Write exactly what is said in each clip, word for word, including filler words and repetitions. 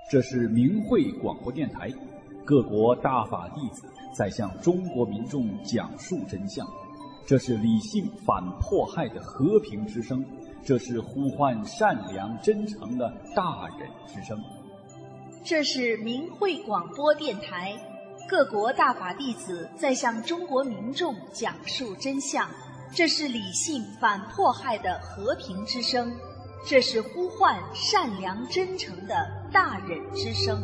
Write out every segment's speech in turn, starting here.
这是明慧广播电台，各国大法弟子在向中国民众讲述真相。这是理性反迫害的和平之声，这是呼唤善良真诚的大忍之声。 这是明慧广播电台，各国大法弟子在向中国民众讲述真相。这是理性反迫害的和平之声，这是呼唤善良真诚的大忍之声。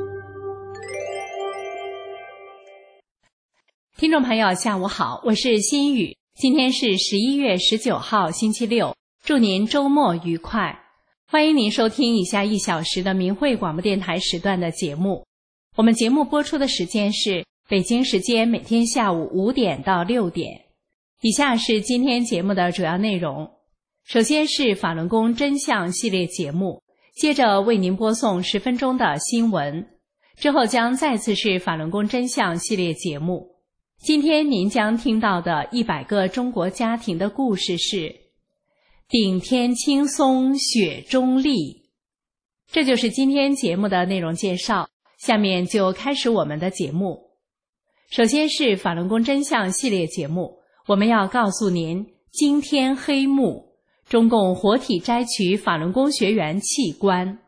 听众朋友下午好，我是心雨，今天是十一月十九号星期六，祝您周末愉快。欢迎您收听以下一小时的明慧广播电台时段的节目。我们节目播出的时间是北京时间每天下午五点到六点。以下是今天节目的主要内容。首先是法轮功真相系列节目，接着为您播送十分钟的新闻，之后将再次是法轮功真相系列节目。今天您将听到的一百个中国家庭的故事是顶天轻松雪中丽。这就是今天节目的内容介绍，下面就开始我们的节目。首先是法轮功真相系列节目，我们要告诉您惊天黑幕，中共活体摘取法轮功学员器官。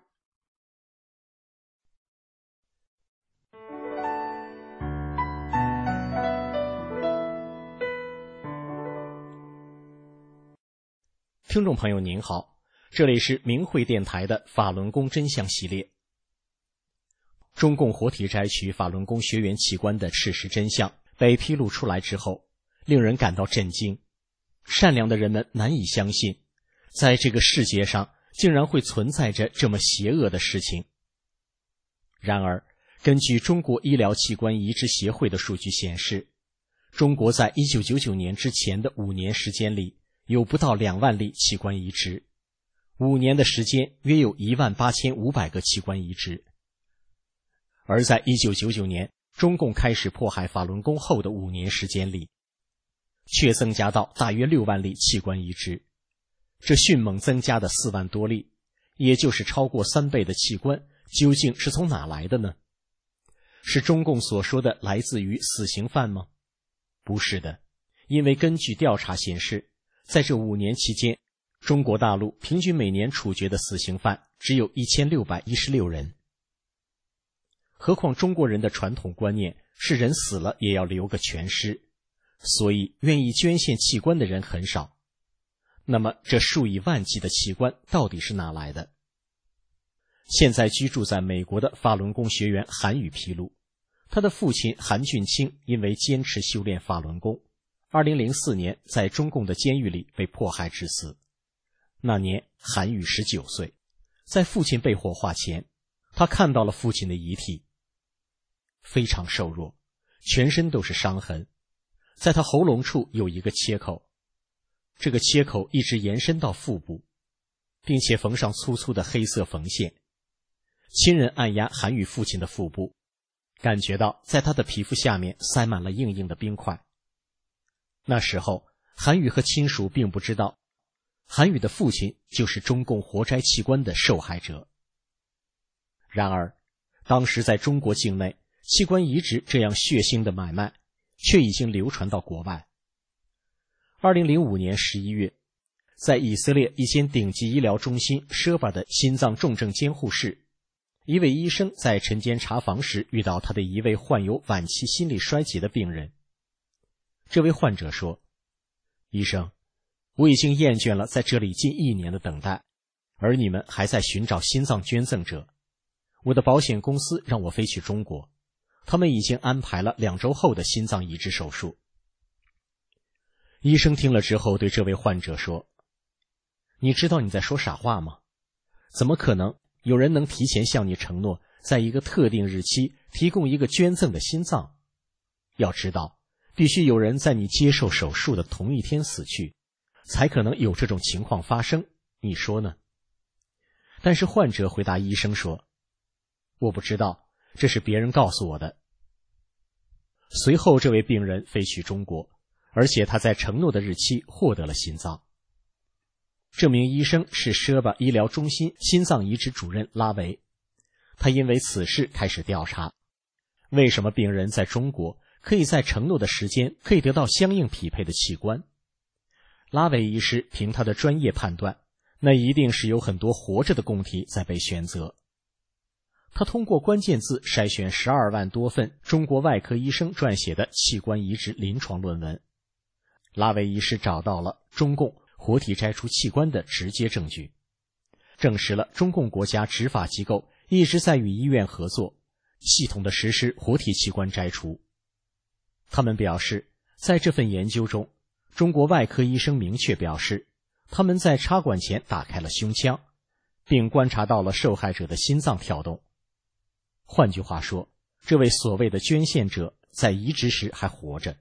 听众朋友您好，这里是明慧电台的法轮功真相系列。中共活体摘取法轮功学员器官的事实真相被披露出来之后，令人感到震惊。善良的人们难以相信，在这个世界上竟然会存在着这么邪恶的事情。然而，根据中国医疗器官移植协会的数据显示，中国在一九九九年之前的五年时间里，有不到两万例器官移植，五年的时间约有一万八千五百个器官移植。而在一九九九年中共开始迫害法轮功后的五年时间里，却增加到大约六万例器官移植，这迅猛增加的四万多例，也就是超过三倍的器官，究竟是从哪来的呢？是中共所说的来自于死刑犯吗？不是的，因为根据调查显示，在这五年期间，中国大陆平均每年处决的死刑犯只有一千六百一十六人。何况中国人的传统观念是人死了也要留个全尸，所以愿意捐献器官的人很少。那么这数以万计的器官到底是哪来的？现在居住在美国的法轮功学员韩宇披露，他的父亲韩俊清因为坚持修炼法轮功，二零零四年在中共的监狱里被迫害致死。那年韩宇十九岁，在父亲被火化前，他看到了父亲的遗体，非常瘦弱，全身都是伤痕，在他喉咙处有一个切口，这个切口一直延伸到腹部，并且缝上粗粗的黑色缝线。亲人按压韩宇父亲的腹部，感觉到在他的皮肤下面塞满了硬硬的冰块。那时候韩宇和亲属并不知道，韩宇的父亲就是中共活摘器官的受害者。然而当时在中国境内，器官移植这样血腥的买卖却已经流传到国外。二零零五年十一月，在以色列一间顶级医疗中心舍巴的心脏重症监护室，一位医生在晨间查房时遇到他的一位患有晚期心力衰竭的病人。这位患者说，医生，我已经厌倦了在这里近一年的等待，而你们还在寻找心脏捐赠者。我的保险公司让我飞去中国，他们已经安排了两周后的心脏移植手术。医生听了之后对这位患者说，你知道你在说傻话吗？怎么可能有人能提前向你承诺，在一个特定日期提供一个捐赠的心脏？要知道，必须有人在你接受手术的同一天死去，才可能有这种情况发生，你说呢？但是患者回答医生说，我不知道，这是别人告诉我的。随后这位病人飞去中国，而且他在承诺的日期获得了心脏。这名医生是舍巴医疗中心心脏移植主任拉维， 他因为此事开始调查，为什么病人在中国可以在承诺的时间可以得到相应匹配的器官。拉维医师凭他的专业判断，那一定是有很多活着的供体在被选择。他通过关键字筛选十二万多份中国外科医生撰写的器官移植临床论文。拉维医师找到了中共活体摘除器官的直接证据，证实了中共国家执法机构一直在与医院合作，系统地实施活体器官摘除。他们表示，在这份研究中，中国外科医生明确表示，他们在插管前打开了胸腔，并观察到了受害者的心脏跳动。换句话说，这位所谓的捐献者在移植时还活着。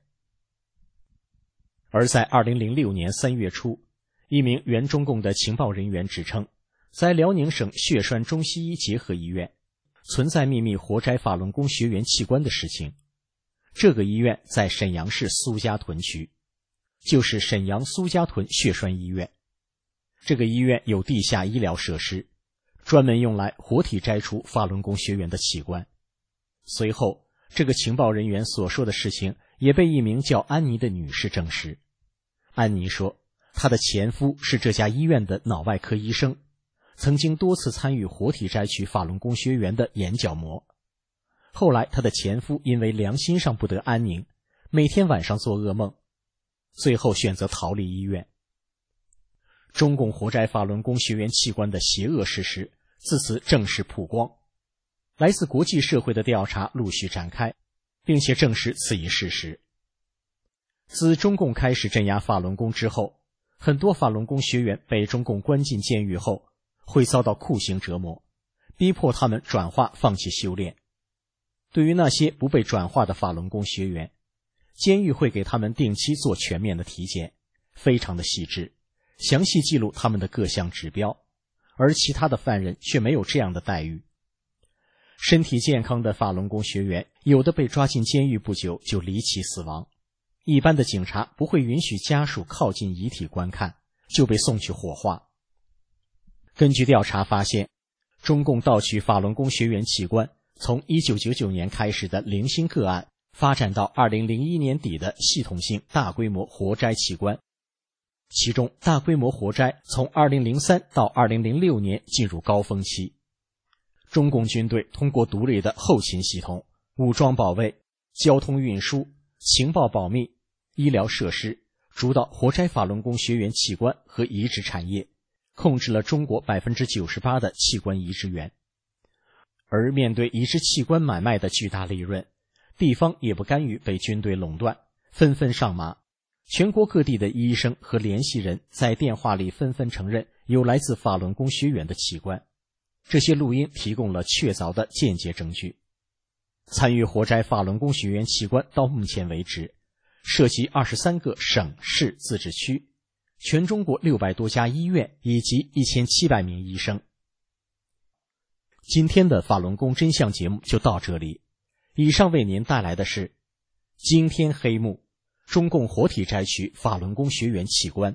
而在二零零六年三月初，一名原中共的情报人员指称，在辽宁省血栓中西医结合医院存在秘密活摘法轮功学员器官的事情。这个医院在沈阳市苏家屯区，就是沈阳苏家屯血栓医院。这个医院有地下医疗设施，专门用来活体摘除法轮功学员的器官。随后，这个情报人员所说的事情也被一名叫安妮的女士证实。安妮说，她的前夫是这家医院的脑外科医生，曾经多次参与活体摘取法轮功学员的眼角膜。后来她的前夫因为良心上不得安宁，每天晚上做噩梦，最后选择逃离医院。中共活摘法轮功学员器官的邪恶事实自此正式曝光，来自国际社会的调查陆续展开，并且证实此一事实。自中共开始镇压法轮功之后，很多法轮功学员被中共关进监狱后，会遭到酷刑折磨，逼迫他们转化放弃修炼。对于那些不被转化的法轮功学员，监狱会给他们定期做全面的体检，非常的细致，详细记录他们的各项指标，而其他的犯人却没有这样的待遇。身体健康的法轮功学员，有的被抓进监狱不久就离奇死亡，一般的警察不会允许家属靠近遗体观看，就被送去火化。根据调查发现，中共盗取法轮功学员器官从一九九九年开始的零星个案，发展到二零零一年底的系统性大规模活摘器官。其中大规模活摘从二零零三到二零零六年进入高峰期。中共军队通过独立的后勤系统、武装保卫、交通运输、情报保密、医疗设施，主导活摘法轮功学员器官和移植产业，控制了中国 百分之九十八 的器官移植源。而面对移植器官买卖的巨大利润，地方也不甘于被军队垄断，纷纷上马。全国各地的医生和联系人在电话里纷纷承认有来自法轮功学员的器官，这些录音提供了确凿的间接证据。参与活摘法轮功学员器官到目前为止，涉及二十三个省市自治区，全中国六百多家医院以及一千七百名医生。今天的法轮功真相节目就到这里，以上为您带来的是惊天黑幕，中共活体摘取法轮功学员器官。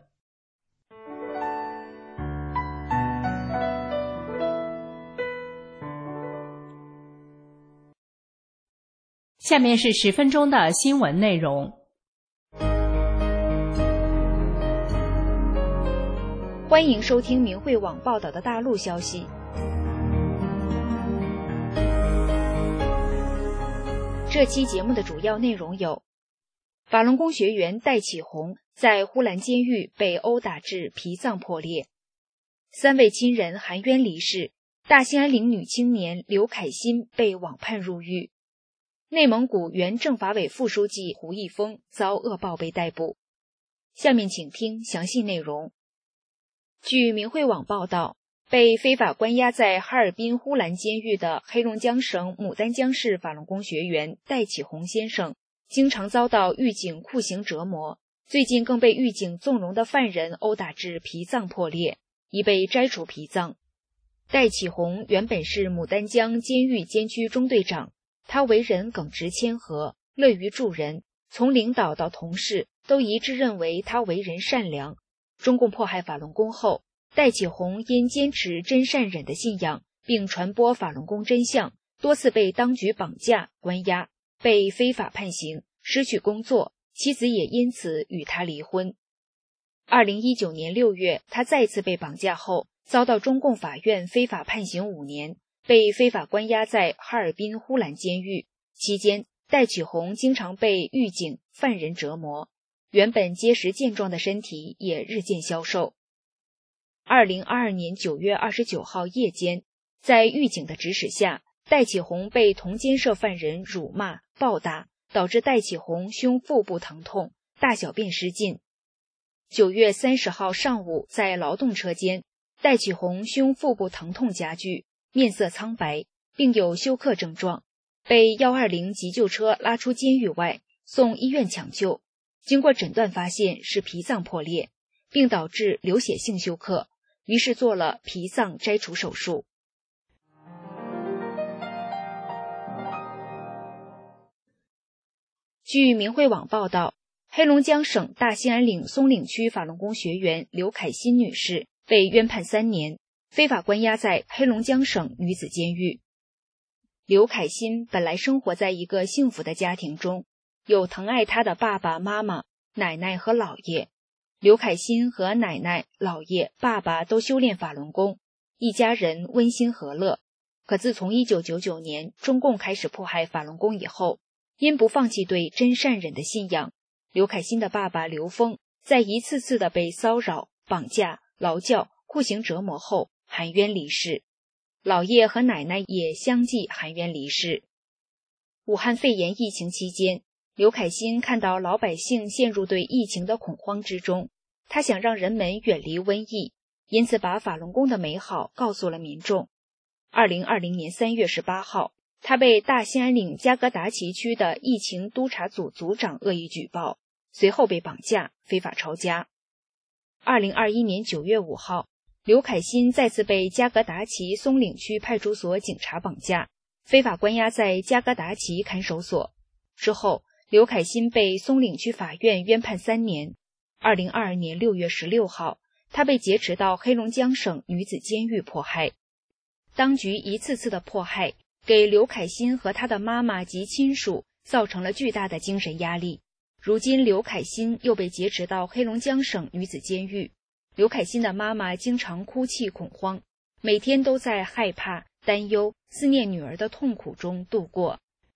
下面是十分钟的新闻内容。 欢迎收听明慧网报道的大陆消息。这期节目的主要内容有：法轮功学员戴启红在呼兰监狱被殴打致脾脏破裂；三位亲人含冤离世；大兴安岭女青年刘凯欣被网判入狱；内蒙古原政法委副书记胡一峰遭恶报被逮捕。下面请听详细内容。据明慧网报道，被非法关押在哈尔滨呼兰监狱的黑龙江省牡丹江市法轮功学员戴启红先生，经常遭到狱警酷刑折磨，最近更被狱警纵容的犯人殴打致脾脏破裂，已被摘除脾脏。戴启红原本是牡丹江监狱监区中队长，他为人耿直谦和，乐于助人，从领导到同事都一致认为他为人善良。中共迫害法轮功后，戴启红因坚持真善忍的信仰， 并传播法轮功真相，多次被当局绑架关押，被非法判刑，失去工作，妻子也因此与他离婚。二零一九年六月，他再次被绑架后，遭到中共法院非法判刑五年，被非法关押在哈尔滨呼兰监狱。期间，戴启红经常被狱警、犯人折磨，原本结实健壮的身体也日渐消瘦。二零二二年九月二十九号夜间，在狱警的指使下，戴启红被同监舍犯人辱骂、暴打，导致戴启红胸腹部疼痛，大小便失禁。九月三十号上午，在劳动车间，戴启红胸腹部疼痛加剧，面色苍白，并有休克症状，被一二零急救车拉出监狱外，送医院抢救。经过诊断发现是脾脏破裂，并导致流血性休克，于是做了脾脏摘除手术。据明慧网报道，黑龙江省大兴安岭松岭区法轮功学员刘凯欣女士被冤判三年，非法关押在黑龙江省女子监狱。刘凯欣本来生活在一个幸福的家庭中，有疼爱她的爸爸妈妈、奶奶和姥爷。刘凯欣和奶奶、姥爷、爸爸都修炼法轮功，一家人温馨和乐。可自从一九九九年中共开始迫害法轮功以后，因不放弃对真善忍的信仰，刘凯欣的爸爸刘峰在一次次的被骚扰、绑架、劳教、酷刑折磨后含冤离世，姥爷和奶奶也相继含冤离世。武汉肺炎疫情期间，刘凯欣看到老百姓陷入对疫情的恐慌之中，他想让人们远离瘟疫，因此把法轮功的美好告诉了民众。二零二零年三月十八号，他被大兴安岭加格达奇区的疫情督察组组长恶意举报，随后被绑架，非法抄家。二零二一年九月五号，刘凯欣再次被加格达奇松岭区派出所警察绑架，非法关押在加格达奇看守所。之后，刘凯欣被松岭区法院冤判三年。二零二二年六月十六号，他被劫持到黑龙江省女子监狱迫害。当局一次次的迫害，给刘凯欣和他的妈妈及亲属造成了巨大的精神压力。如今刘凯欣又被劫持到黑龙江省女子监狱，刘凯欣的妈妈经常哭泣恐慌，每天都在害怕、担忧、思念女儿的痛苦中度过。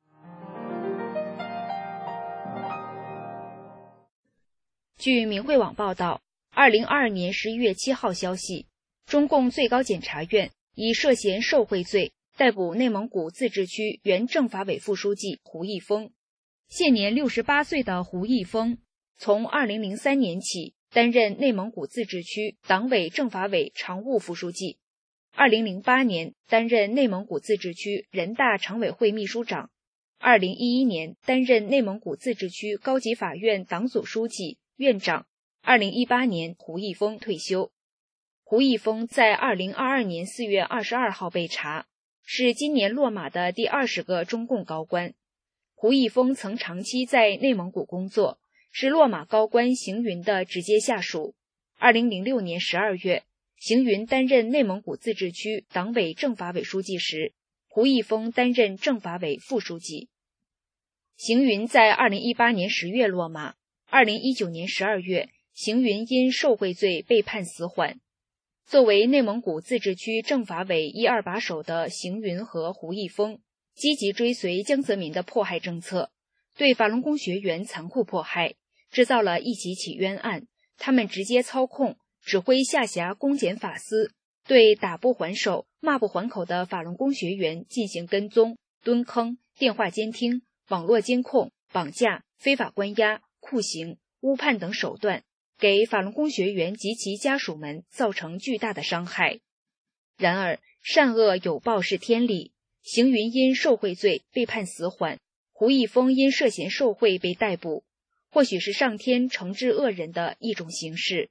据明慧网报道，二零二二年十一月七号消息，中共最高检察院以涉嫌受贿罪逮捕内蒙古自治区原政法委副书记胡一峰。现年六十八岁的胡一峰，从二零零三年起担任内蒙古自治区党委政法委常务副书记，二零零八年担任内蒙古自治区人大常委会秘书长，二零一一年担任内蒙古自治区高级法院党组书记、院长，二零一八年胡一峰退休。胡一峰在二零二二年四月二十二号被查，是今年落马的第二十个中共高官。胡一峰曾长期在内蒙古工作，是落马高官邢云的直接下属。二零零六年十二月，邢云担任内蒙古自治区党委政法委书记时，胡一峰担任政法委副书记。邢云在二零一八年十月落马，二零一九年十二月，邢云因受贿罪被判死缓。作为内蒙古自治区政法委一二把手的邢云和胡一峰，积极追随江泽民的迫害政策，对法轮功学员残酷迫害，制造了一起起冤案。他们直接操控、指挥下辖公检法司，对打不还手、骂不还口的法轮功学员进行跟踪、蹲坑、电话监听、网络监控、绑架、非法关押、酷刑、误判等手段，给法轮功学员及其家属们造成巨大的伤害。然而，善恶有报是天理，邢云因受贿罪被判死缓，胡一峰因涉嫌受贿被逮捕，或许是上天惩治恶人的一种形式。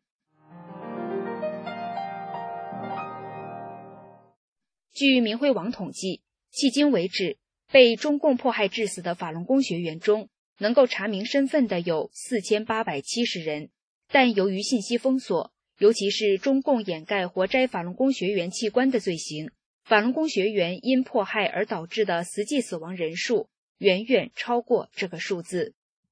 据明慧网统计，迄今为止，被中共迫害致死的法轮功学员中，能够查明身份的有四千八百七十人。但由于信息封锁，尤其是中共掩盖活摘法轮功学员器官的罪行， 法轮功学员因迫害而导致的实际死亡人数远远超过这个数字。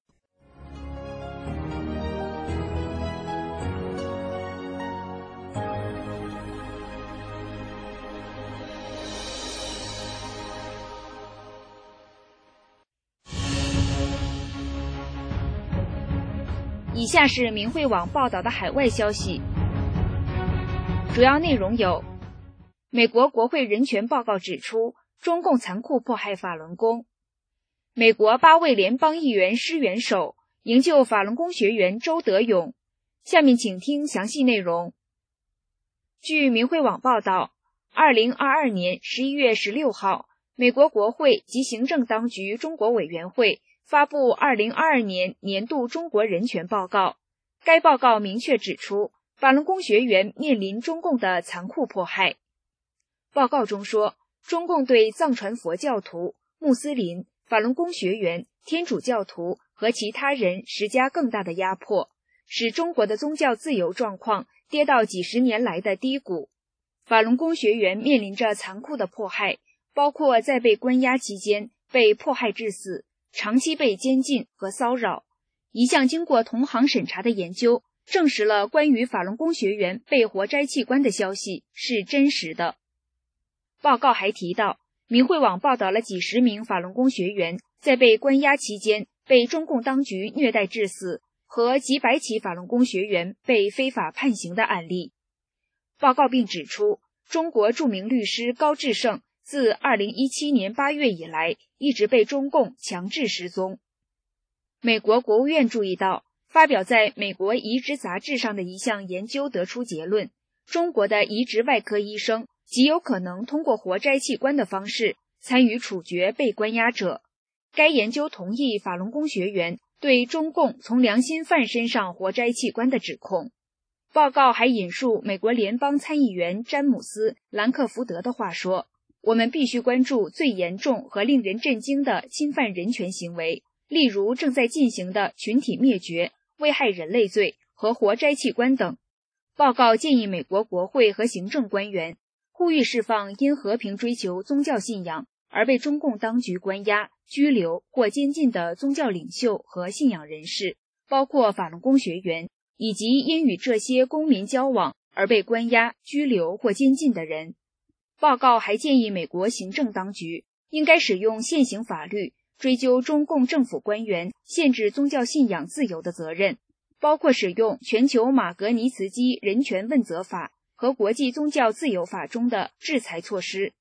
以下是明慧网报道的海外消息，主要内容有：美国国会人权报告指出，中共残酷迫害法轮功；美国八位联邦议员施援手营救法轮功学员周德勇。下面请听详细内容。据明慧网报道，二零二二年十一月十六号，美国国会及行政当局中国委员会发布二零二二年年度中国人权报告。该报告明确指出，法轮功学员面临中共的残酷迫害。报告中说，中共对藏传佛教徒、穆斯林、法轮功学员、天主教徒和其他人施加更大的压迫，使中国的宗教自由状况跌到几十年来的低谷。法轮功学员面临着残酷的迫害，包括在被关押期间被迫害致死，长期被监禁和骚扰。一项经过同行审查的研究证实了关于法轮功学员被活摘器官的消息是真实的。报告还提到，明慧网报道了几十名法轮功学员在被关押期间被中共当局虐待致死，和几百起法轮功学员被非法判刑的案例。报告并指出，中国著名律师高志胜自二零一七年八月以来一直被中共强制失踪。美国国务院注意到，发表在美国移植杂志上的一项研究得出结论，中国的移植外科医生极有可能通过活摘器官的方式参与处决被关押者。该研究同意法轮功学员对中共从良心犯身上活摘器官的指控。报告还引述美国联邦参议员詹姆斯·兰克福德的话说，我们必须关注最严重和令人震惊的侵犯人权行为，例如正在进行的群体灭绝、危害人类罪和活摘器官等。报告建议美国国会和行政官员呼吁释放因和平追求宗教信仰而被中共当局关押、拘留或监禁的宗教领袖和信仰人士，包括法轮功学员，以及因与这些公民交往而被关押、拘留或监禁的人。报告还建议美国行政当局应该使用现行法律追究中共政府官员限制宗教信仰自由的责任，包括使用全球马格尼茨基人权问责法和国际宗教自由法中的制裁措施。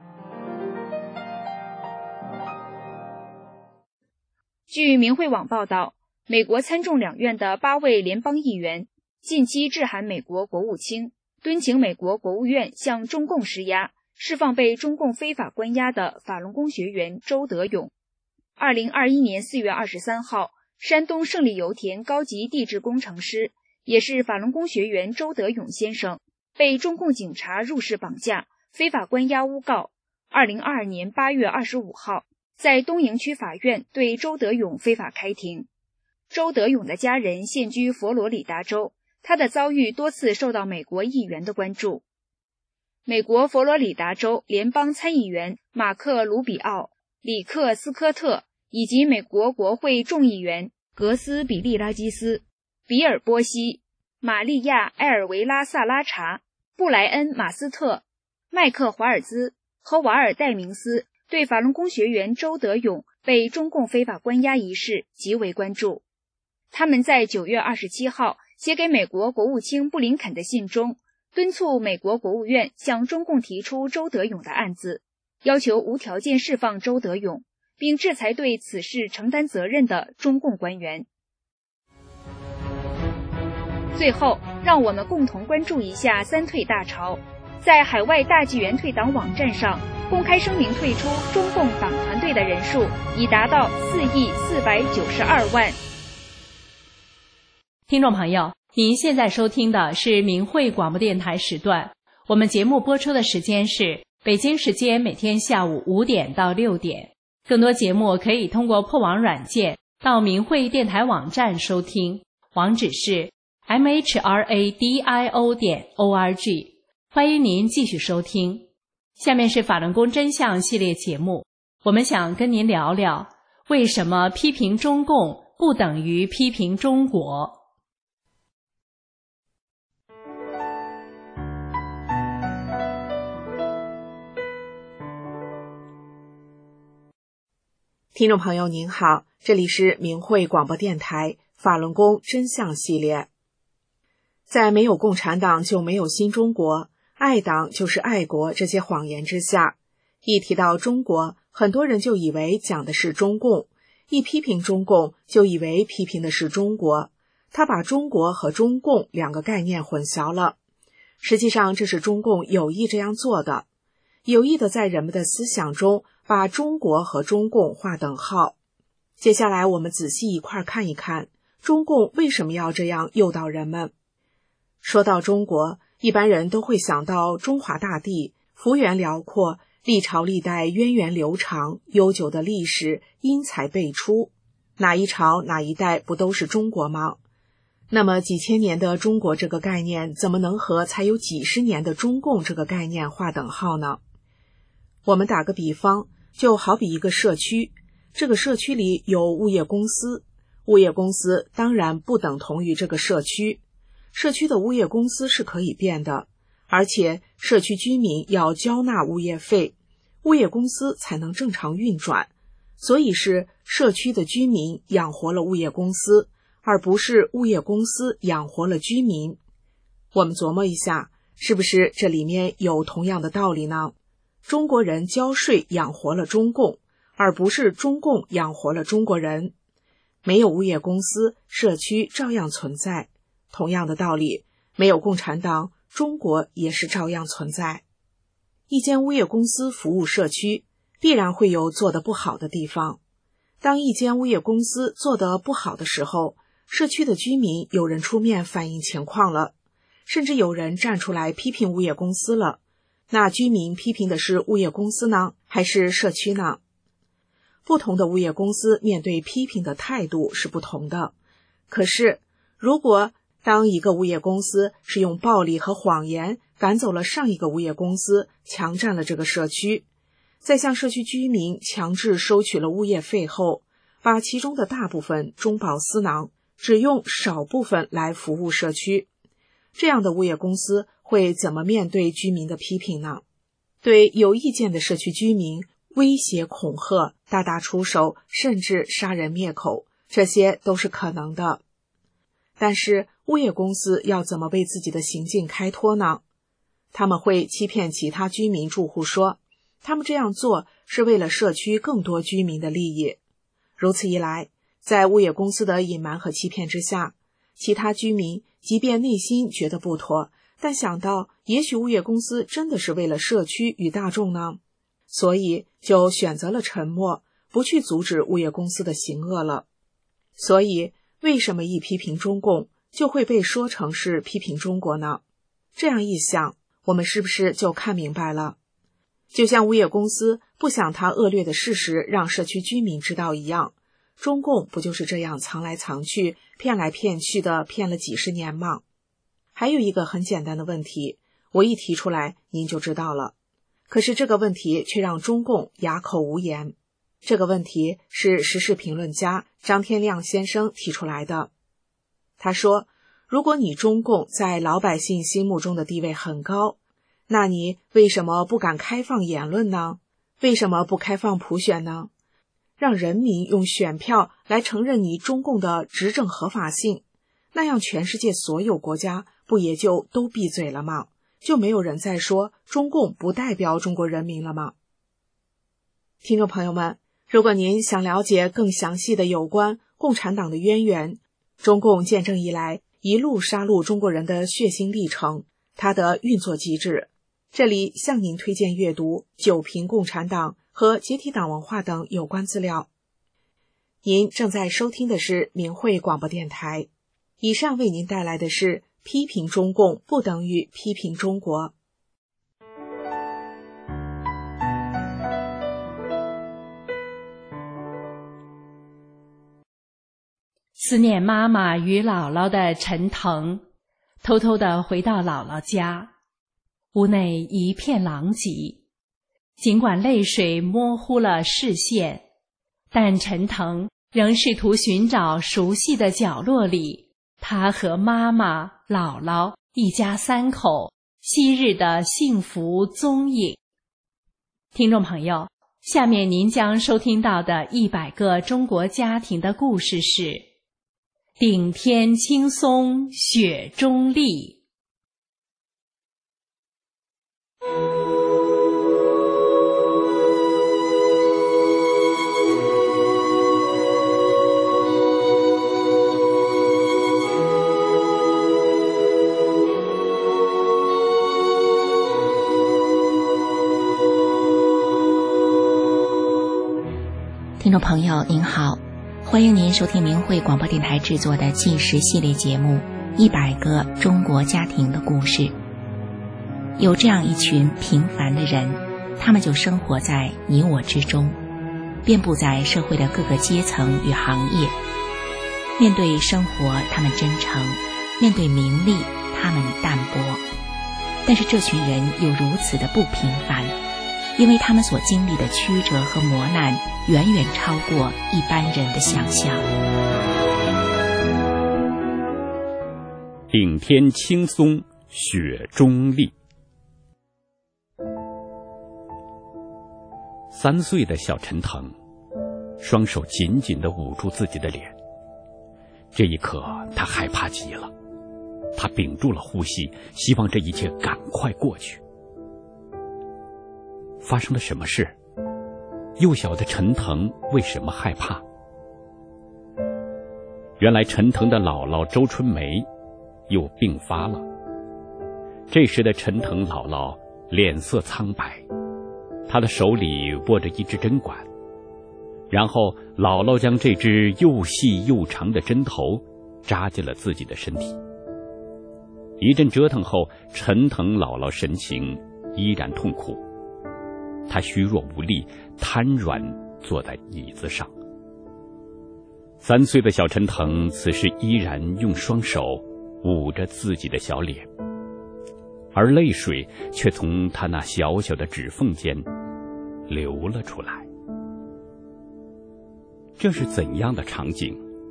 据明慧网报道，美国参众两院的八位联邦议员近期致函美国国务卿，敦请美国国务院向中共施压，释放被中共非法关押的法轮功学员周德勇。二零二一年四月二十三号，山东胜利油田高级地质工程师，也是法轮功学员周德勇先生，被中共警察入室绑架、非法关押诬告。二零二二年八月二十五号，在东营区法院对周德勇非法开庭。周德勇的家人现居佛罗里达州，他的遭遇多次受到美国议员的关注。美国佛罗里达州联邦参议员马克·卢比奥、里克·斯科特以及美国国会众议员格斯比利拉基斯、比尔波西、玛利亚·埃尔维拉萨拉查、布莱恩·马斯特、麦克·华尔兹和瓦尔戴明斯对法轮功学员周德勇被中共非法关押一事极为关注。他们在九月二十七号写给美国国务卿布林肯的信中，敦促美国国务院向中共提出周德勇的案子，要求无条件释放周德勇，并制裁对此事承担责任的中共官员。最后，让我们共同关注一下三退大潮。在海外大纪元退党网站上，公开声明退出中共党团队的人数已达到四亿四百九十二万。 听众朋友，您现在收听的是明慧广播电台时段，我们节目播出的时间是北京时间每天下午五点到六点。更多节目可以通过破网软件到明慧电台网站收听，网址是 m h r a d i o 点 o r g。欢迎您继续收听。 下面是法轮功真相系列节目，我们想跟您聊聊，为什么批评中共不等于批评中国？ 听众朋友您好，这里是明慧广播电台法轮功真相系列。在没有共产党就没有新中国，爱党就是爱国这些谎言之下，一提到中国，很多人就以为讲的是中共，一批评中共就以为批评的是中国，他把中国和中共两个概念混淆了。实际上这是中共有意这样做的，有意的在人们的思想中把中国和中共划等号。接下来我们仔细一块看一看，中共为什么要这样诱导人们。说到中国，一般人都会想到中华大地，幅员辽阔，历朝历代源远流长，悠久的历史，英才辈出，哪一朝哪一代不都是中国吗？那么几千年的中国这个概念，怎么能和才有几十年的中共这个概念划等号呢？我们打个比方，就好比一个社区，这个社区里有物业公司，物业公司当然不等同于这个社区，社区的物业公司是可以变的，而且社区居民要交纳物业费，物业公司才能正常运转，所以是社区的居民养活了物业公司，而不是物业公司养活了居民。我们琢磨一下，是不是这里面有同样的道理呢？中国人交税养活了中共，而不是中共养活了中国人。没有物业公司，社区照样存在。同样的道理，没有共产党，中国也是照样存在。一间物业公司服务社区，必然会有做得不好的地方。当一间物业公司做得不好的时候，社区的居民有人出面反映情况了，甚至有人站出来批评物业公司了。那居民批评的是物业公司呢，还是社区呢？不同的物业公司面对批评的态度是不同的。可是，如果当一个物业公司是用暴力和谎言赶走了上一个物业公司，强占了这个社区，再向社区居民强制收取了物业费后，把其中的大部分中饱私囊，只用少部分来服务社区，这样的物业公司会怎么面对居民的批评呢？对有意见的社区居民威胁恐吓，大打出手，甚至杀人灭口，这些都是可能的。但是物业公司要怎么为自己的行径开脱呢？他们会欺骗其他居民住户说，他们这样做是为了社区更多居民的利益。如此一来，在物业公司的隐瞒和欺骗之下，其他居民即便内心觉得不妥，但想到也许物业公司真的是为了社区与大众呢，所以就选择了沉默，不去阻止物业公司的行恶了。所以为什么一批评中共就会被说成是批评中国呢？这样一想，我们是不是就看明白了？就像物业公司不想他恶劣的事实让社区居民知道一样，中共不就是这样藏来藏去，骗来骗去的骗了几十年吗？还有一个很简单的问题，我一提出来您就知道了，可是这个问题却让中共哑口无言。这个问题是时事评论家张天亮先生提出来的。他说，如果你中共在老百姓心目中的地位很高，那你为什么不敢开放言论呢？为什么不开放普选呢？让人民用选票来承认你中共的执政合法性，那样全世界所有国家不也就都闭嘴了吗？就没有人再说中共不代表中国人民了吗？听众朋友们，如果您想了解更详细的有关共产党的渊源，中共建政以来一路杀戮中国人的血腥历程，它的运作机制，这里向您推荐阅读《九评共产党》和解体党文化等有关资料。您正在收听的是明慧广播电台，以上为您带来的是批评中共不等于批评中国。 思念妈妈与姥姥的陈腾，偷偷地回到姥姥家，屋内一片狼藉， 尽管泪水模糊了视线，但陈腾仍试图寻找熟悉的角落里他和妈妈、姥姥一家三口昔日的幸福踪影。听众朋友，下面您将收听到的一百个中国家庭的故事是顶天青松雪中丽。 听众朋友您好，欢迎您收听明慧广播电台制作的纪实系列节目《一百个中国家庭的故事》。有这样一群平凡的人，他们就生活在你我之中，遍布在社会的各个阶层与行业。面对生活，他们真诚；面对名利，他们淡薄。但是这群人又如此的不平凡，因为他们所经历的曲折和磨难远远超过一般人的想象。 顶天青松雪中丽。三岁的小陈腾双手紧紧地捂住自己的脸，这一刻他害怕极了，他屏住了呼吸，希望这一切赶快过去。发生了什么事？幼小的陈腾为什么害怕？原来陈腾的姥姥周春梅又病发了。这时的陈腾姥姥脸色苍白，她的手里握着一支针管，然后姥姥将这支又细又长的针头扎进了自己的身体。一阵折腾后，陈腾姥姥神情依然痛苦，她虚弱无力，瘫软坐在椅子上。三岁的小陈腾此时依然用双手捂着自己的小脸，而泪水却从他那小小的指缝间流了出来。这是怎样的场景？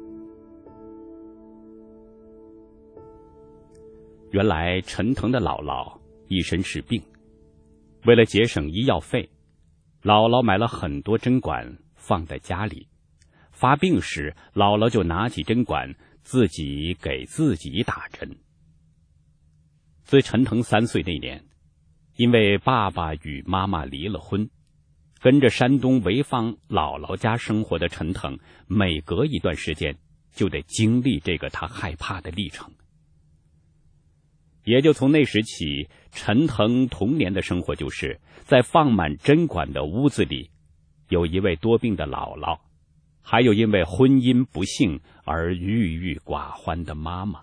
原来陈腾的姥姥一身是病，为了节省医药费，姥姥买了很多针管放在家里。发病时，姥姥就拿起针管自己给自己打针。自陈腾三岁那年，因为爸爸与妈妈离了婚，跟着山东潍坊姥姥家生活的陈腾，每隔一段时间就得经历这个他害怕的历程。也就从那时起，陈腾童年的生活就是在放满针管的屋子里，有一位多病的姥姥，还有因为婚姻不幸而郁郁寡欢的妈妈。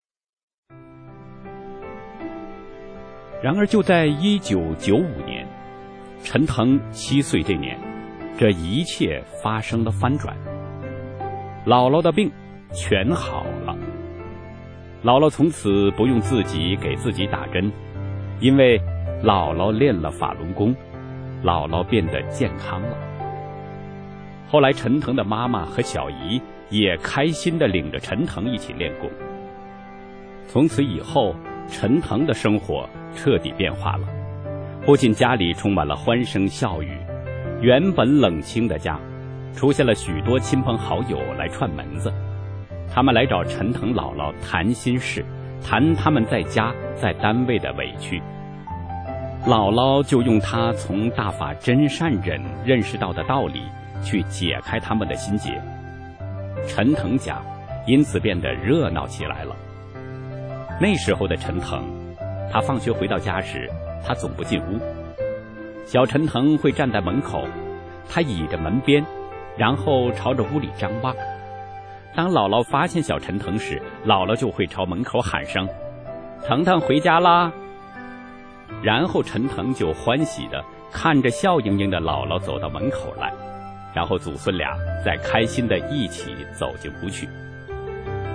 然而就在一九九五年，陈腾七岁这年，这一切发生了翻转。姥姥的病全好了，姥姥从此不用自己给自己打针，因为姥姥练了法轮功，姥姥变得健康了。后来陈腾的妈妈和小姨也开心地领着陈腾一起练功。从此以后，陈腾的生活彻底变化了，不仅家里充满了欢声笑语，原本冷清的家出现了许多亲朋好友来串门子。他们来找陈腾姥姥谈心事，谈他们在家在单位的委屈。姥姥就用她从大法真善忍认识到的道理去解开他们的心结。陈腾家因此变得热闹起来了。那时候的陈腾，他放学回到家时，他总不进屋。小陈腾会站在门口，他倚着门边，然后朝着屋里张望。当姥姥发现小陈腾时，姥姥就会朝门口喊声：“腾腾回家啦！”然后陈腾就欢喜地看着笑盈盈的姥姥走到门口来，然后祖孙俩再开心地一起走进屋去。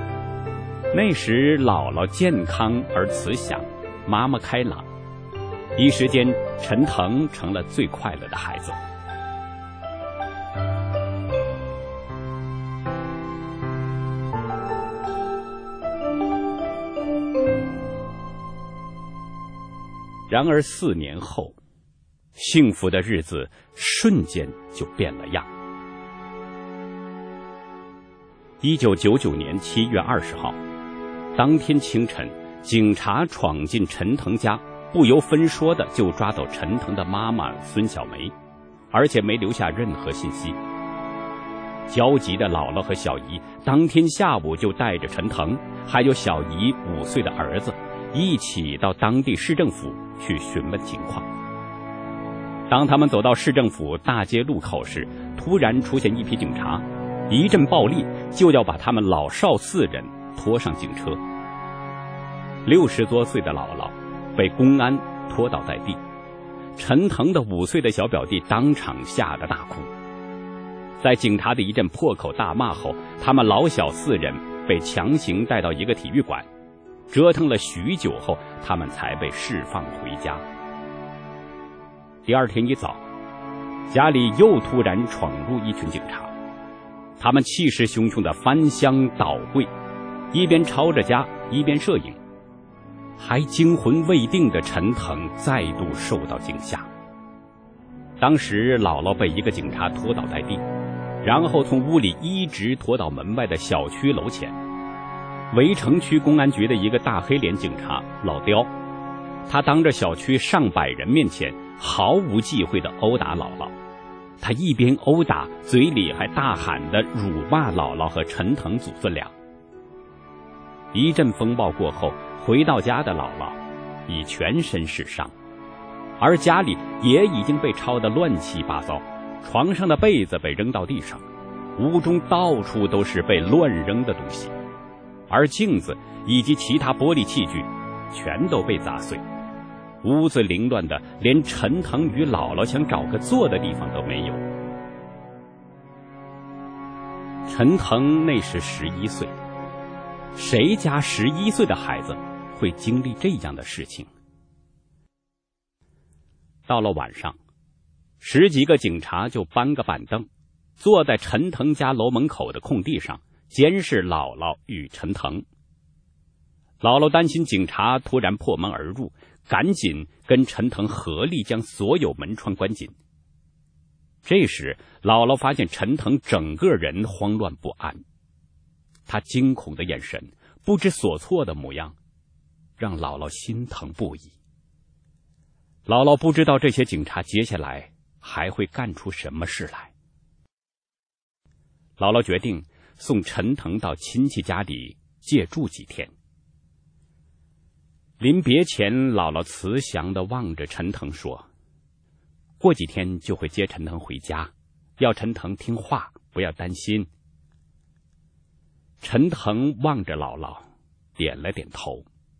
那时姥姥健康而慈祥，妈妈开朗， 一时间，陈腾成了最快乐的孩子。然而四年后，幸福的日子瞬间就变了样。一九九九年七月二十号，当天清晨，警察闯进陈腾家，不由分说的就抓走陈腾的妈妈孙小梅，而且没留下任何信息。焦急的姥姥和小姨当天下午就带着陈腾还有小姨五岁的儿子一起到当地市政府去询问情况。当他们走到市政府大街路口时，突然出现一批警察，一阵暴力就要把他们老少四人拖上警车。六十多岁的姥姥被公安拖倒在地，陈腾的五岁的小表弟当场吓得大哭。在警察的一阵破口大骂后，他们老小四人被强行带到一个体育馆，折腾了许久后，他们才被释放回家。第二天一早，家里又突然闯入一群警察，他们气势汹汹地翻箱倒柜，一边抄着家一边摄影。还惊魂未定的陈腾再度受到惊吓。当时姥姥被一个警察拖倒在地，然后从屋里一直拖到门外的小区楼前。围城区公安局的一个大黑脸警察老刁，他当着小区上百人面前毫无忌讳地殴打姥姥。他一边殴打，嘴里还大喊地辱骂姥姥和陈腾祖孙俩。一阵风暴过后，回到家的姥姥已全身是伤，而家里也已经被抄得乱七八糟，床上的被子被扔到地上，屋中到处都是被乱扔的东西，而镜子以及其他玻璃器具全都被砸碎，屋子凌乱的连陈腾与姥姥想找个坐的地方都没有。陈腾那时十一岁，谁家十一岁的孩子会经历这样的事情？到了晚上，十几个警察就搬个板凳，坐在陈腾家楼门口的空地上，监视姥姥与陈腾。姥姥担心警察突然破门而入，赶紧跟陈腾合力将所有门窗关紧。这时姥姥发现陈腾整个人慌乱不安，他惊恐的眼神，不知所措的模样，让姥姥心疼不已。姥姥不知道这些警察接下来还会干出什么事来。姥姥决定送陈腾到亲戚家里借住几天。临别前，姥姥慈祥地望着陈腾说，过几天就会接陈腾回家，要陈腾听话，不要担心。陈腾望着姥姥点了点头。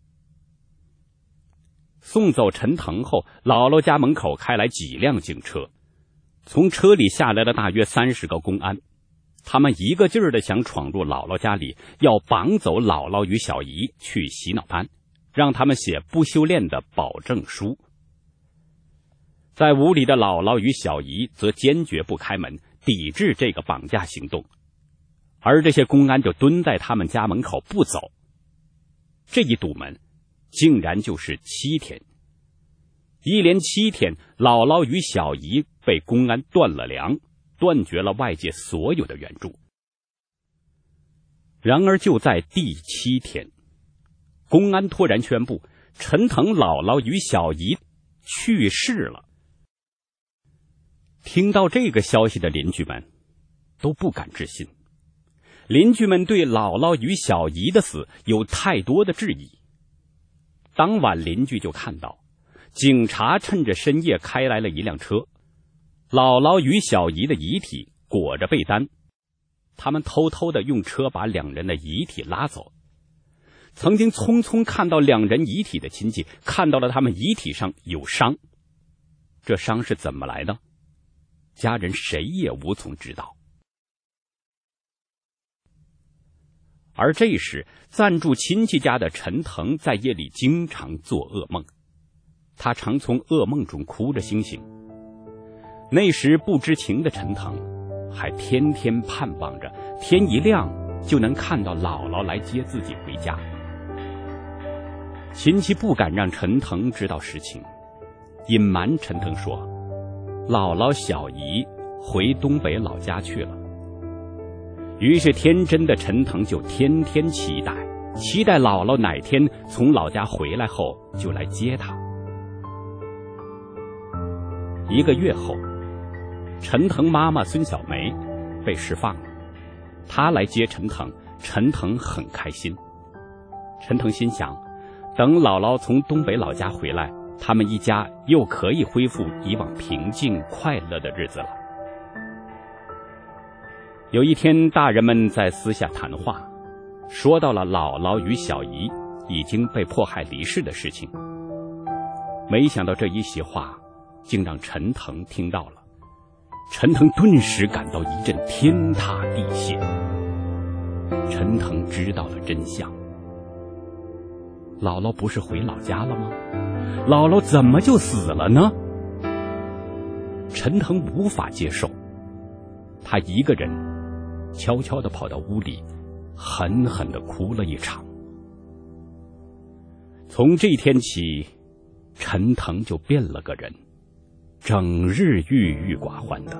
送走陈腾后，姥姥家门口开来几辆警车，从车里下来了大约三十个公安，他们一个劲儿地想闯入姥姥家里，要绑走姥姥与小姨去洗脑班，让他们写不修炼的保证书。在屋里的姥姥与小姨则坚决不开门，抵制这个绑架行动，而这些公安就蹲在他们家门口不走。这一堵门竟然就是七天，一连七天，姥姥与小姨被公安断了粮，断绝了外界所有的援助。然而就在第七天，公安突然宣布陈腾姥姥与小姨去世了。听到这个消息的邻居们都不敢置信，邻居们对姥姥与小姨的死有太多的质疑。当晚邻居就看到警察趁着深夜开来了一辆车，姥姥与小姨的遗体裹着被单，他们偷偷地用车把两人的遗体拉走。曾经匆匆看到两人遗体的亲戚看到了他们遗体上有伤，这伤是怎么来的？家人谁也无从知道。而这时暂住亲戚家的陈腾在夜里经常做噩梦， 他常从噩梦中哭着醒醒。那时不知情的陈腾还天天盼望着天一亮就能看到姥姥来接自己回家。亲戚不敢让陈腾知道实情，隐瞒陈腾说姥姥小姨回东北老家去了。于是天真的陈腾就天天期待期待姥姥哪天从老家回来后就来接他。一个月后，陈腾妈妈孙小梅被释放了，她来接陈腾，陈腾很开心。陈腾心想，等姥姥从东北老家回来，他们一家又可以恢复以往平静快乐的日子了。有一天，大人们在私下谈话，说到了姥姥与小姨已经被迫害离世的事情。没想到这一席话竟让陈腾听到了，陈腾顿时感到一阵天塌地陷。陈腾知道了真相，姥姥不是回老家了吗？姥姥怎么就死了呢？陈腾无法接受，他一个人悄悄地跑到屋里，狠狠地哭了一场。从这天起，陈腾就变了个人，整日郁郁寡欢的。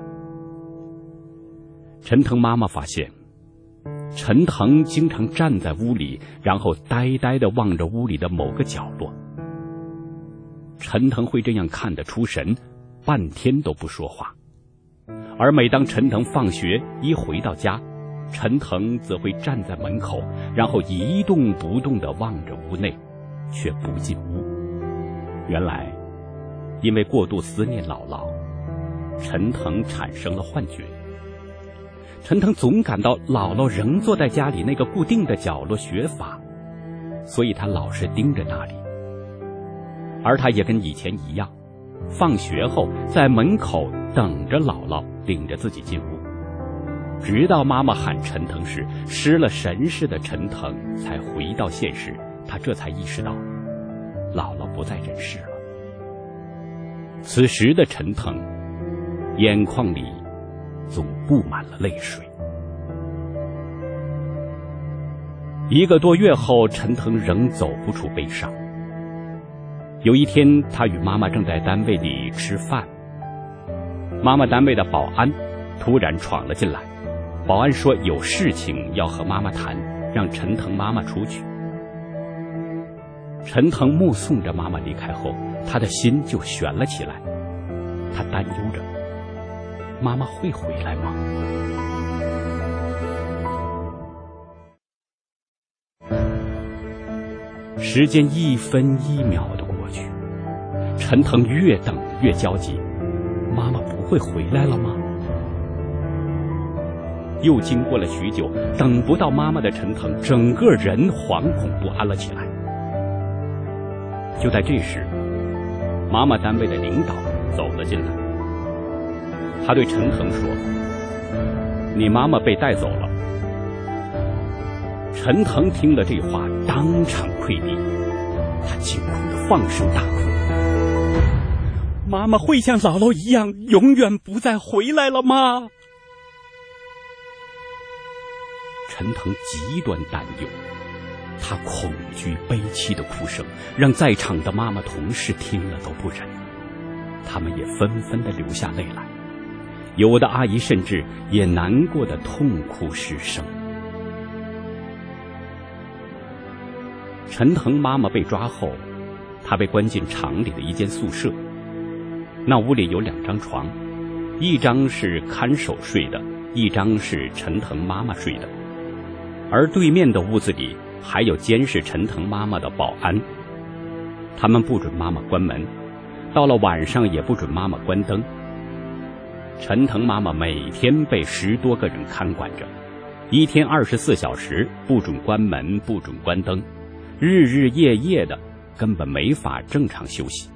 陈腾妈妈发现，陈腾经常站在屋里，然后呆呆地望着屋里的某个角落。陈腾会这样看得出神，半天都不说话。而每当陈腾放学一回到家，陈腾则会站在门口，然后一动不动地望着屋内，却不进屋。原来因为过度思念姥姥，陈腾产生了幻觉。陈腾总感到姥姥仍坐在家里那个固定的角落学法，所以他老是盯着那里。而他也跟以前一样，放学后在门口等着姥姥领着自己进屋，直到妈妈喊陈腾时，失了神似的陈腾才回到现实。他这才意识到姥姥不在人世了。此时的陈腾眼眶里总布满了泪水。一个多月后，陈腾仍走不出悲伤。有一天，他与妈妈正在单位里吃饭，妈妈单位的保安突然闯了进来，保安说有事情要和妈妈谈，让陈腾妈妈出去。陈腾目送着妈妈离开后，他的心就悬了起来，他担忧着妈妈会回来吗？时间一分一秒的过去，陈腾越等越焦急，妈妈不会回来了吗？又经过了许久，等不到妈妈的陈腾整个人惶恐不安了起来。就在这时，妈妈单位的领导走了进来，他对陈腾说：“你妈妈被带走了。”陈腾听了这话，当场跪地，他惊恐地放声大哭：“妈妈会像姥姥一样，永远不再回来了吗？”陈腾极端担忧，他恐惧悲戚的哭声让在场的妈妈同事听了都不忍，他们也纷纷地流下泪来，有的阿姨甚至也难过的痛哭失声。陈腾妈妈被抓后，她被关进厂里的一间宿舍，那屋里有两张床，一张是看守睡的，一张是陈腾妈妈睡的，而对面的屋子里还有监视陈腾妈妈的保安，他们不准妈妈关门，到了晚上也不准妈妈关灯。陈腾妈妈每天被十多个人看管着，一天二十四小时，不准关门，不准关灯，日日夜夜的，根本没法正常休息。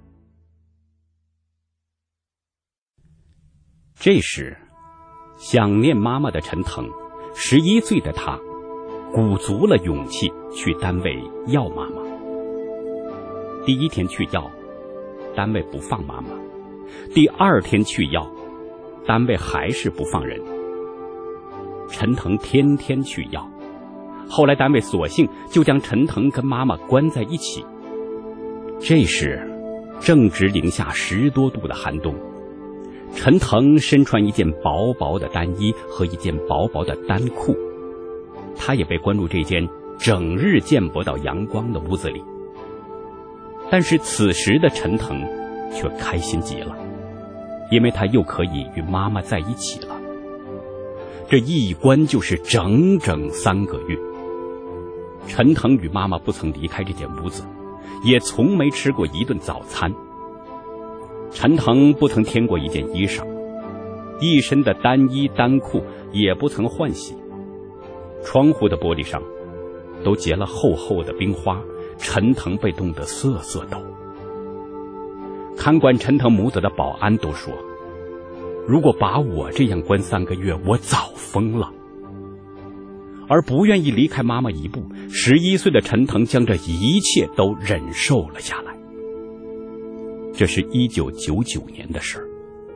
这时，想念妈妈的陈腾，十一岁的他鼓足了勇气去单位要妈妈。第一天去要， 单位不放妈妈，第二天去要，单位还是不放人。陈腾天天去要，后来单位索性就将陈腾跟妈妈关在一起。这时正值零下十多度的寒冬，陈腾身穿一件薄薄的单衣和一件薄薄的单裤，他也被关入这间整日见不到阳光的屋子里。但是此时的陈腾却开心极了，因为他又可以与妈妈在一起了。这一关就是整整三个月，陈腾与妈妈不曾离开这间屋子，也从没吃过一顿早餐。陈腾不曾添过一件衣裳，一身的单衣单裤也不曾换洗。窗户的玻璃上都结了厚厚的冰花，陈腾被冻得瑟瑟抖。看管陈腾母子的保安都说，如果把我这样关三个月，我早疯了。而不愿意离开妈妈一步，十一岁的陈腾将这一切都忍受了下来。这是一九九九年的事儿。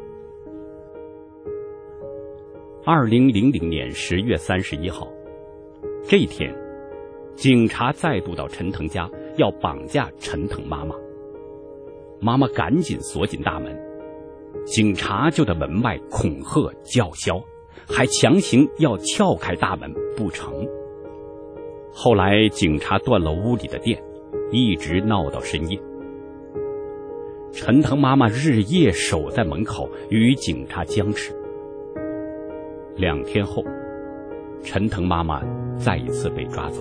二零零零年十月三十一号，这一天，警察再度到陈腾家要绑架陈腾妈妈。妈妈赶紧锁紧大门，警察就在门外恐吓叫嚣，还强行要撬开大门不成。后来警察断了屋里的电，一直闹到深夜。陈腾妈妈日夜守在门口与警察僵持。两天后，陈腾妈妈再一次被抓走。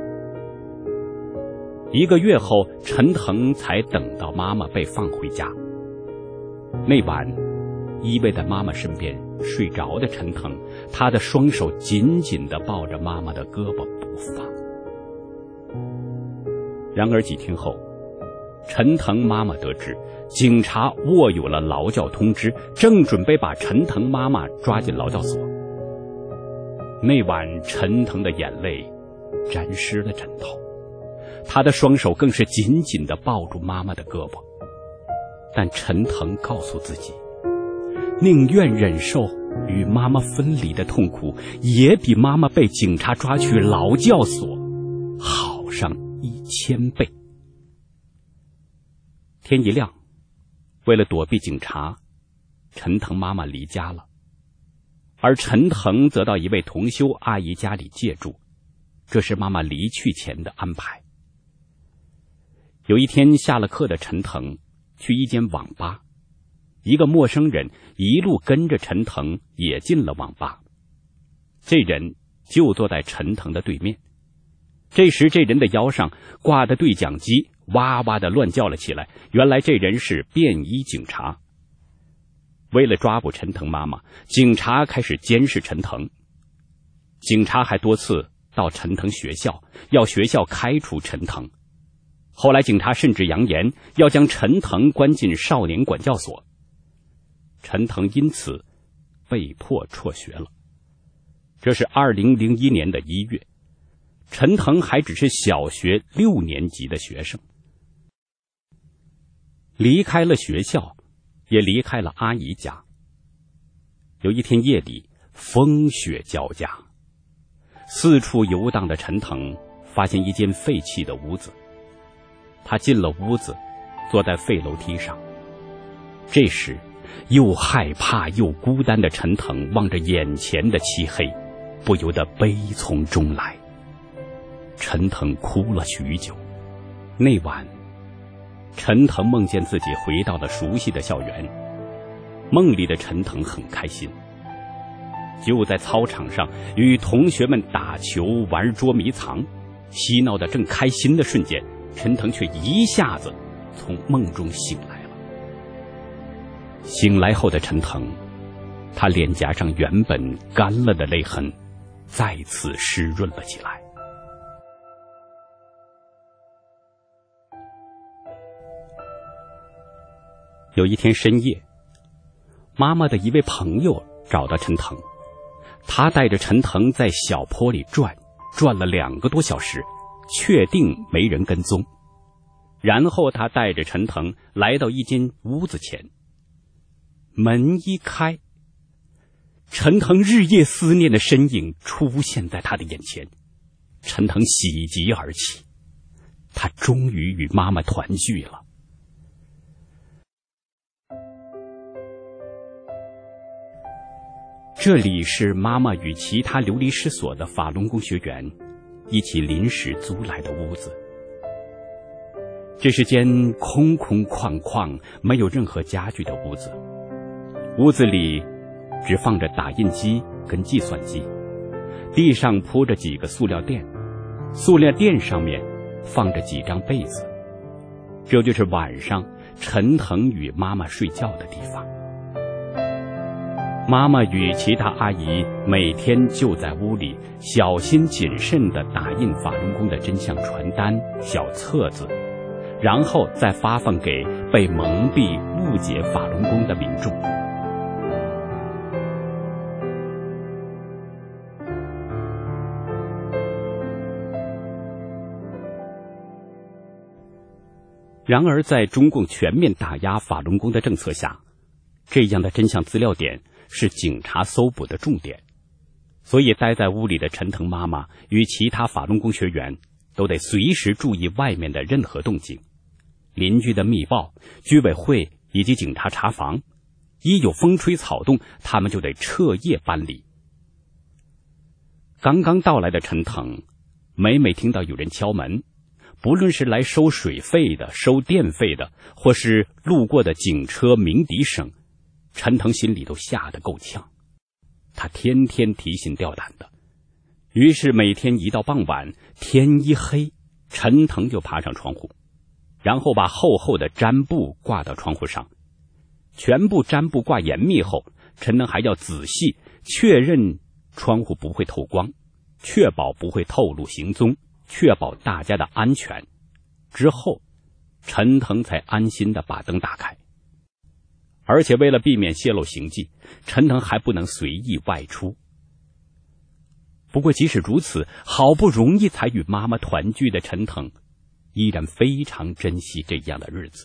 一个月后，陈腾才等到妈妈被放回家。那晚，依偎在妈妈身边睡着的陈腾，他的双手紧紧地抱着妈妈的胳膊不放。然而几天后，陈腾妈妈得知警察握有了劳教通知，正准备把陈腾妈妈抓进劳教所。那晚，陈腾的眼泪沾湿了枕头，他的双手更是紧紧地抱住妈妈的胳膊。但陈腾告诉自己，宁愿忍受与妈妈分离的痛苦，也比妈妈被警察抓去劳教所好上一千倍。天一亮，为了躲避警察，陈腾妈妈离家了，而陈腾则到一位同修阿姨家里借住，这是妈妈离去前的安排。有一天下了课的陈腾去一间网吧，一个陌生人一路跟着陈腾也进了网吧。这人就坐在陈腾的对面。这时这人的腰上挂的对讲机哇哇地乱叫了起来，原来这人是便衣警察。为了抓捕陈腾妈妈，警察开始监视陈腾。警察还多次到陈腾学校，要学校开除陈腾。后来警察甚至扬言要将陈腾关进少年管教所。陈腾因此被迫辍学了。这是二零零一年的一月，陈腾还只是小学六年级的学生。离开了学校，也离开了阿姨家。有一天夜里，风雪交加，四处游荡的陈腾发现一间废弃的屋子。他进了屋子，坐在废楼梯上。这时，又害怕又孤单的陈腾望着眼前的漆黑，不由得悲从中来。陈腾哭了许久。那晚，陈腾梦见自己回到了熟悉的校园。梦里的陈腾很开心，就在操场上与同学们打球玩捉迷藏，嬉闹得正开心的瞬间，陈腾却一下子从梦中醒来了。醒来后的陈腾，他脸颊上原本干了的泪痕再次湿润了起来。有一天深夜，妈妈的一位朋友找到陈腾，他带着陈腾在小坡里转，转了两个多小时，确定没人跟踪。 然后他带着陈腾来到一间屋子前，门一开，陈腾日夜思念的身影出现在他的眼前。陈腾喜极而泣，他终于与妈妈团聚了。这里是妈妈与其他流离失所的法轮功学员一起临时租来的屋子。这是间空空旷旷、没有任何家具的屋子。屋子里只放着打印机跟计算机，地上铺着几个塑料垫，塑料垫上面放着几张被子。这就是晚上陈腾与妈妈睡觉的地方。妈妈与其他阿姨每天就在屋里小心谨慎地打印法轮功的真相传单、小册子，然后再发放给被蒙蔽、误解法轮功的民众。然而，在中共全面打压法轮功的政策下，这样的真相资料点是警察搜捕的重点，所以待在屋里的陈腾妈妈与其他法轮功学员都得随时注意外面的任何动静。邻居的密报、居委会以及警察查房，一有风吹草动，他们就得彻夜搬离。刚刚到来的陈腾每每听到有人敲门，不论是来收水费的、收电费的，或是路过的警车鸣笛声，陈腾心里都吓得够呛。他天天提心吊胆的，于是每天一到傍晚，天一黑，陈腾就爬上窗户，然后把厚厚的毡布挂到窗户上。全部毡布挂严密后，陈腾还要仔细确认窗户不会透光，确保不会透露行踪，确保大家的安全。之后，陈腾才安心地把灯打开。而且为了避免泄露行迹，陈腾还不能随意外出。不过即使如此，好不容易才与妈妈团聚的陈腾依然非常珍惜这样的日子。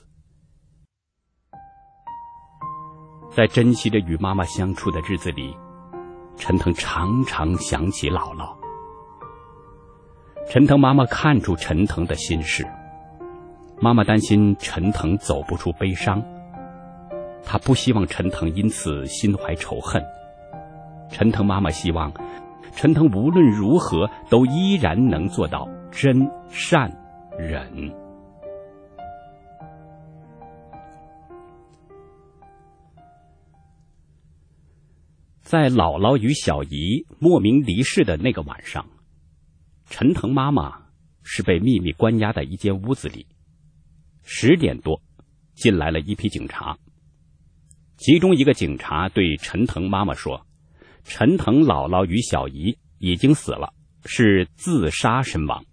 在珍惜着与妈妈相处的日子里，陈腾常常想起姥姥。陈腾妈妈看出陈腾的心事，妈妈担心陈腾走不出悲伤，她不希望陈腾因此心怀仇恨。陈腾妈妈希望陈腾无论如何都依然能做到真、善、忍。在姥姥与小姨莫名离世的那个晚上，陈腾妈妈是被秘密关押在一间屋子里。十点多，进来了一批警察。其中一个警察对陈腾妈妈说，陈腾姥姥与小姨已经死了，是自杀身亡。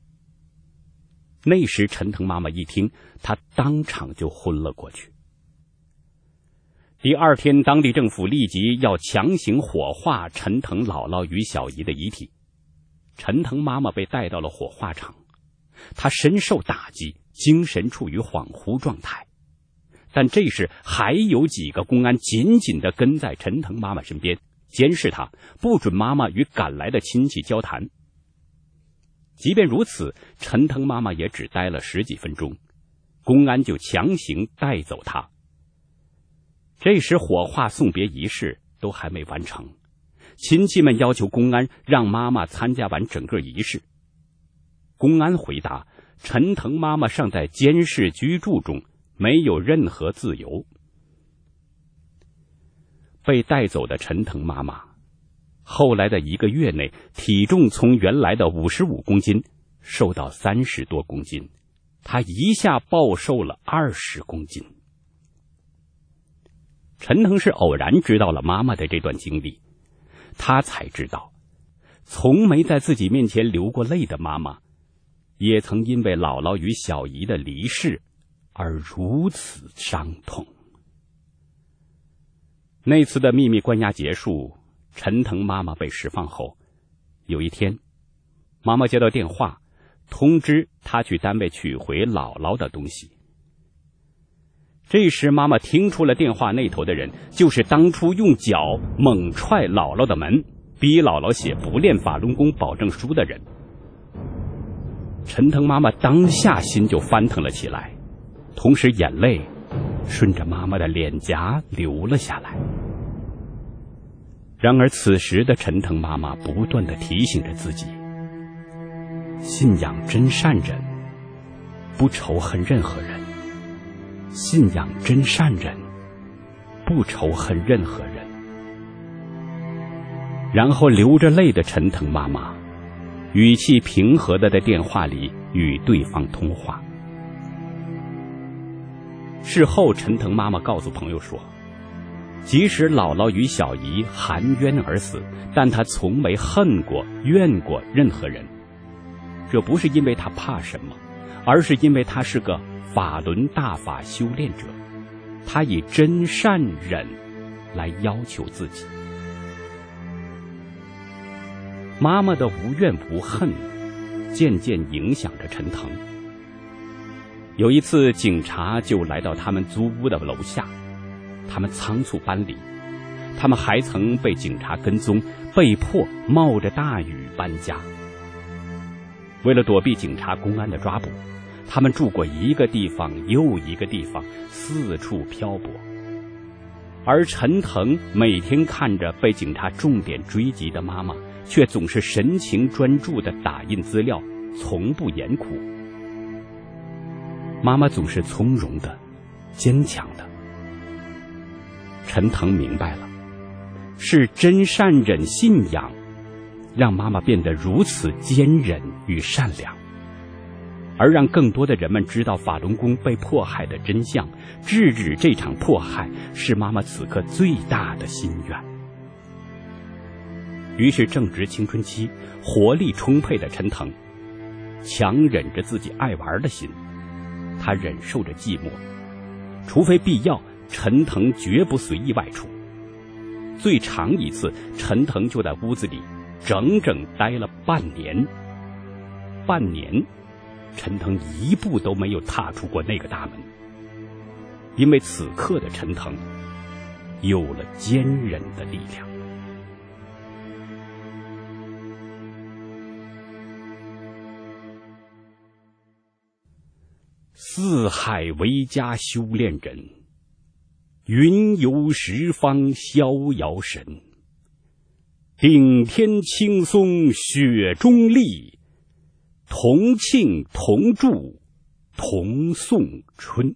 那时陈腾妈妈一听，她当场就昏了过去。第二天，当地政府立即要强行火化陈腾姥姥与小姨的遗体。陈腾妈妈被带到了火化场，她深受打击，精神处于恍惚状态。但这时还有几个公安紧紧地跟在陈腾妈妈身边，监视她，不准妈妈与赶来的亲戚交谈。即便如此，陈腾妈妈也只待了十几分钟，公安就强行带走她。这时火化送别仪式都还没完成，亲戚们要求公安让妈妈参加完整个仪式。公安回答，陈腾妈妈尚在监视居住中，没有任何自由。被带走的陈腾妈妈后来的一个月内，体重从原来的五十五公斤瘦到三十多公斤，她一下暴瘦了二十公斤。陈腾是偶然知道了妈妈的这段经历，他才知道，从没在自己面前流过泪的妈妈，也曾因为姥姥与小姨的离世而如此伤痛。那次的秘密关押结束，陈腾妈妈被释放后，有一天，妈妈接到电话， 通知他去单位取回姥姥的东西。这时妈妈听出了电话那头的人就是当初用脚猛踹姥姥的门，逼姥姥写不练法轮功保证书的人。陈腾妈妈当下心就翻腾了起来，同时眼泪顺着妈妈的脸颊流了下来。然而此时的陈腾妈妈不断地提醒着自己，信仰真善忍，不仇恨任何人；信仰真善忍，不仇恨任何人。然后流着泪的陈腾妈妈语气平和地在电话里与对方通话。事后陈腾妈妈告诉朋友说，即使姥姥与小姨含冤而死，但她从没恨过怨过任何人。这不是因为她怕什么，而是因为她是个法轮大法修炼者，她以真善忍来要求自己。妈妈的无怨无恨渐渐影响着陈腾。有一次警察就来到他们租屋的楼下，他们仓促搬离，他们还曾被警察跟踪，被迫冒着大雨搬家。为了躲避警察公安的抓捕，他们住过一个地方又一个地方，四处漂泊。而陈腾每天看着被警察重点追击的妈妈，却总是神情专注地打印资料，从不言苦。妈妈总是从容的，坚强的。陈腾明白了，是真善忍信仰让妈妈变得如此坚忍与善良，而让更多的人们知道法轮功被迫害的真相，制止这场迫害是妈妈此刻最大的心愿。于是正值青春期，活力充沛的陈腾强忍着自己爱玩的心，他忍受着寂寞，除非必要，陈腾绝不随意外出。最长一次，陈腾就在屋子里整整待了半年。半年，陈腾一步都没有踏出过那个大门，因为此刻的陈腾有了坚忍的力量。四海为家修炼人，云游十方逍遥神。顶天青松雪中立，同庆同祝同颂春。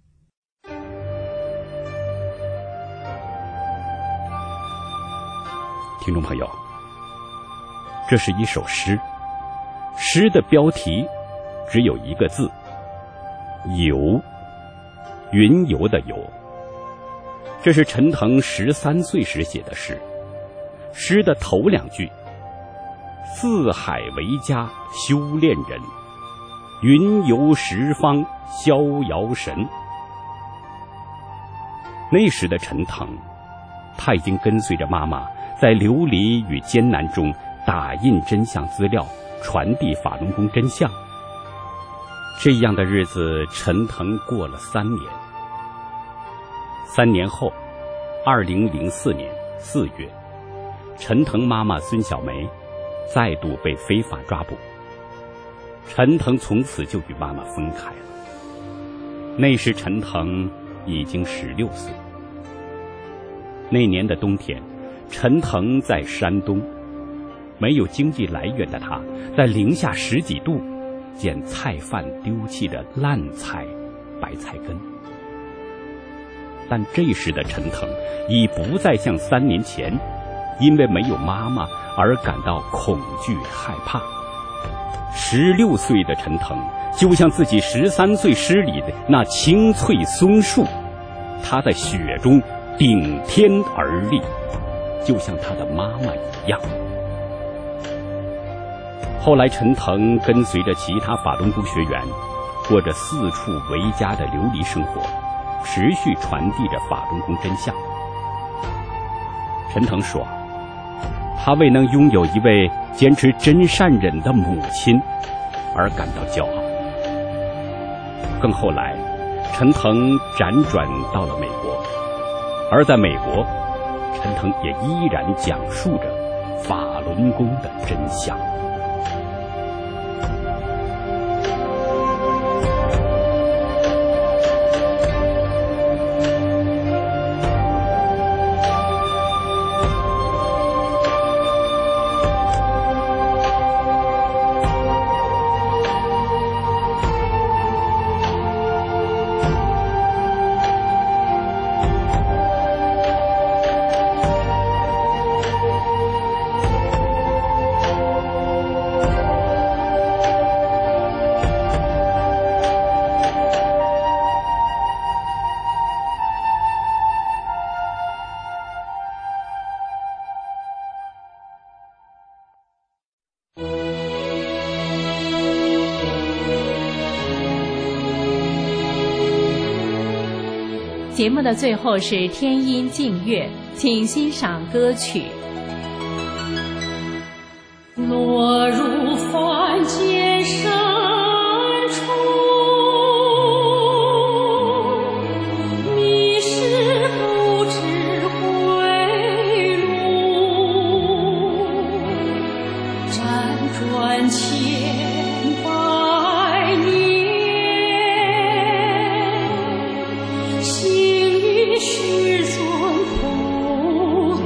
听众朋友，这是一首诗，诗的标题只有一个字，游，云游的游。这是陈腾十三岁时写的诗，诗的头两句：四海为家修炼人，云游十方逍遥神。那时的陈腾，他已经跟随着妈妈在流离与艰难中打印真相资料，传递法轮功真相。这样的日子陈腾过了三年。三年后，二零零四年四月，陈腾妈妈孙小梅再度被非法抓捕，陈腾从此就与妈妈分开了。那时陈腾已经十六岁。那年的冬天，陈腾在山东，没有经济来源的他，在零下十几度捡菜贩丢弃的烂菜、白菜根。但这时的陈腾已不再像三年前因为没有妈妈而感到恐惧害怕。十六岁的陈腾就像自己十三岁诗里的那青翠松树，他在雪中顶天而立，就像他的妈妈一样。后来陈腾跟随着其他法轮功学员，过着四处为家的流离生活，持续传递着法轮功真相。陈腾说，他未能拥有一位坚持真善忍的母亲， 而感到骄傲。更后来，陈腾辗转到了美国，而在美国，陈腾也依然讲述着法轮功的真相。 节目的最后是天音静乐，请欣赏歌曲。 落入凡间深处，迷失不知归路，辗转千百年，行于世尊普渡。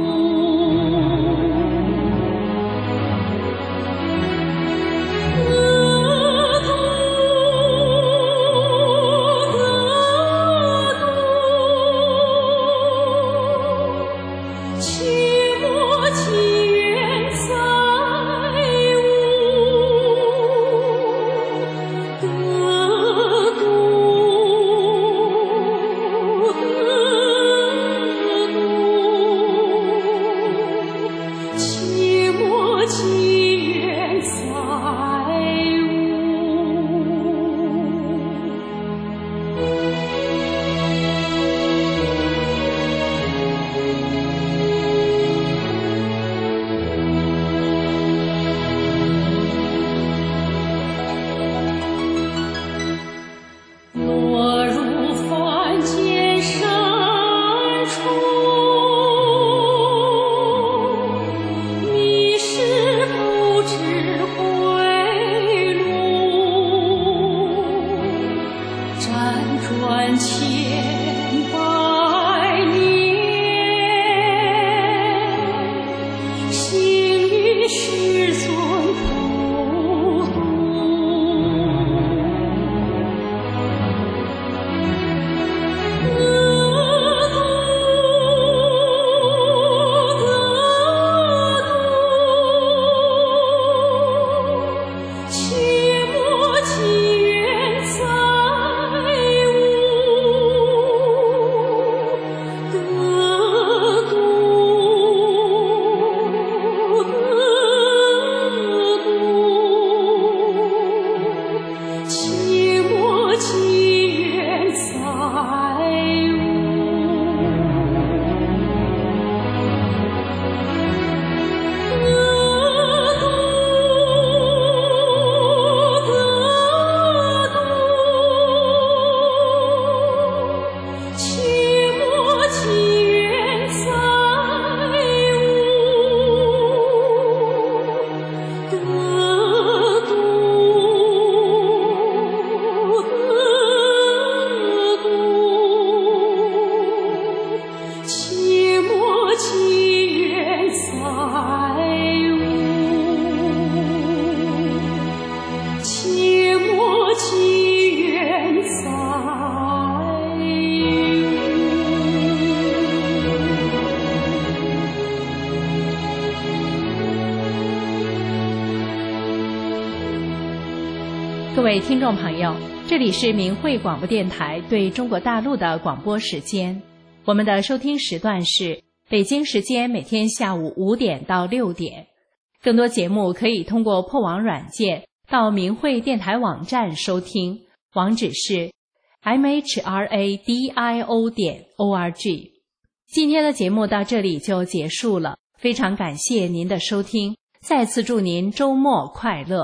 各位听众朋友，这里是明慧广播电台对中国大陆的广播时间。我们的收听时段是北京时间每天下午五点到六点。更多节目可以通过破网软件到明慧电台网站收听，网址是 m h r a d i o 点 o r g。今天的节目到这里就结束了，非常感谢您的收听，再次祝您周末快乐。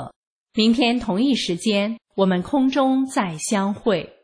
明天同一时间，我们空中再相会。